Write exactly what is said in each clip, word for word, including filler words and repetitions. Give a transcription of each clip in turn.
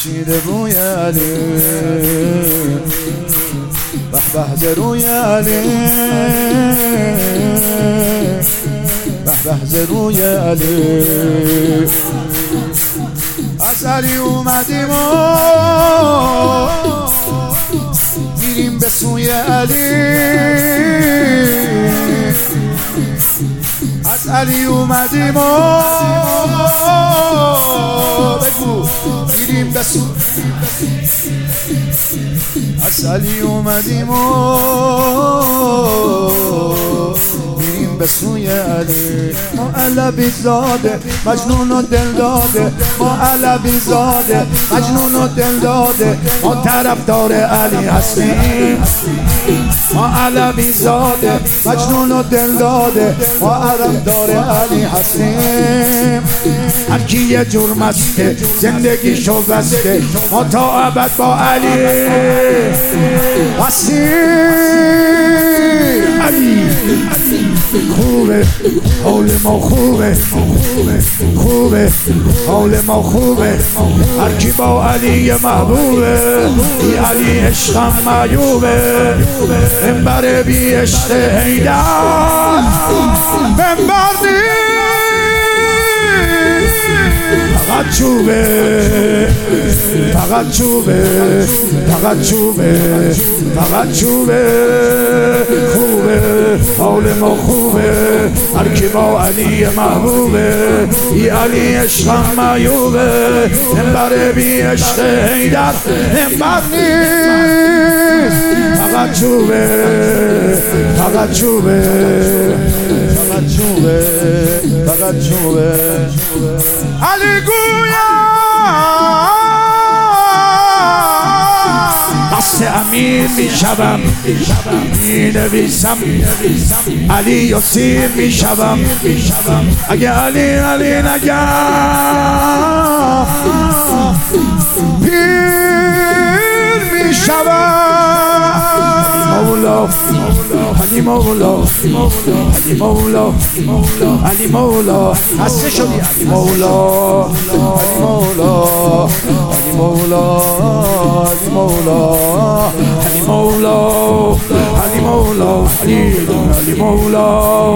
چشیده بوی علی به به روی علی به به روی علی از علی اومدیم و میریم به سوی علی از علی اومدیم و بگو میریم به سوی از علی اومدیم و میریم به سوی علی ما علوی زاده مجنون و دل داده ما علوی زاده مجنون و دل داده ما طرفدار علی هستیم ما علوی زاده مجنون و دل داده ما طرفدار علی هستیم هر کی یه جور مسته زندگیشو بسته ما تا ابد با علی هستیم علی خوبه حال ما خوبه خوبه حال ما خوبه هر کی با علی محبوبه بی علی عشقم معیوبه منبر بی عشق حیدر منبر فقط چوبه فقط چوبه فقط چوبه فقط چوبه خوبه حال ما خوبه هر کی با علی محبوبه بی علی عشقم معیوبه منبر بی عشق حیدر منبر نیست فقط چوبه فقط چوبه فقط چوبه فقط چوبه علی گویا دست امیر می شوم می نویسم علی یاسین می شوم اگه علی علی نگم پیر می شوم مولا علی مولا علی مولا علی مولا هسته شدی علی مولا علی مولا علی مولا علی مولا علی مولا علی مولا علی علی مولا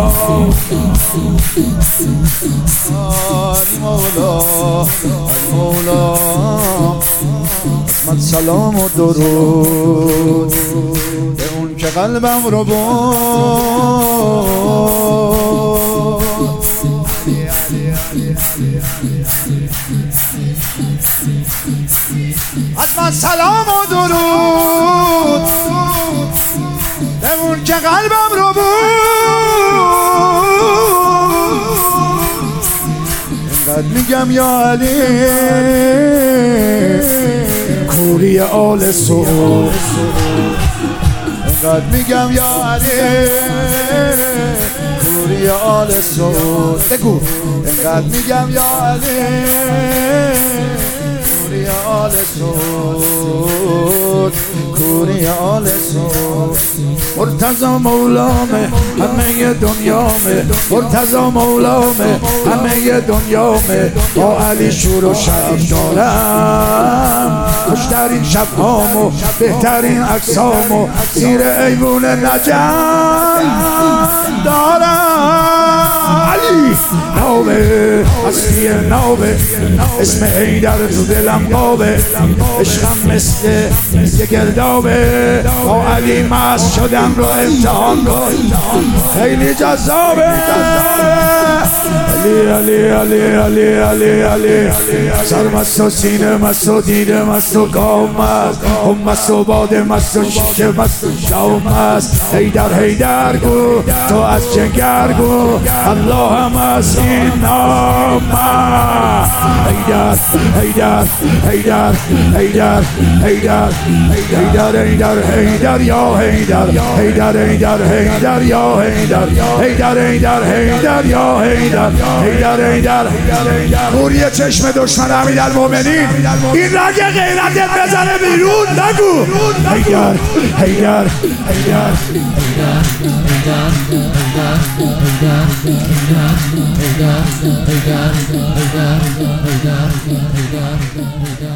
علی مولا علی مولا قسمت سلام و درود به اون که قلبم رو بود قسمت سلام و درود به اون که قلبم رو بود اینقدر میگم یا علی کوری آل سعود اینقدر میگم یا علی کوری آل سعود بگو اینقدر میگم یا علی کوری آل سعود کوری آل سعود مرتضی مولامه همه دنیامه مرتضی مولامه همه دنیامه با علی شور و شعب دارم خوشترین شبهامو بهترین عکسامو زیر ایوون نجم دارم علی نوبه هستی نوبه اسم حیدر تو دلم قابه عشقم مثل یه گردابه با علی مست شدم رو امتحان کن خیلی جذابه علی علی علی علی علی علی سر مست و سینه مست و دیده مست و گام مست هم مست و باده مست و شیشه مست و شام مست حیدر حیدر گو تو از جگر گو الله هم از این نام حیدر حیدر حیدر حیدر حیدر حیدر حیدر حیدر یا حیدر حیدر حیدر حیدر یا حیدر حیدر حیدر حیدر یا حیدر حیدر حیدر کوری چشم دشمن امیرالمومنین این رگ غیرتت بزنه بیرون نگو حیدر حیدر حیدر حیدر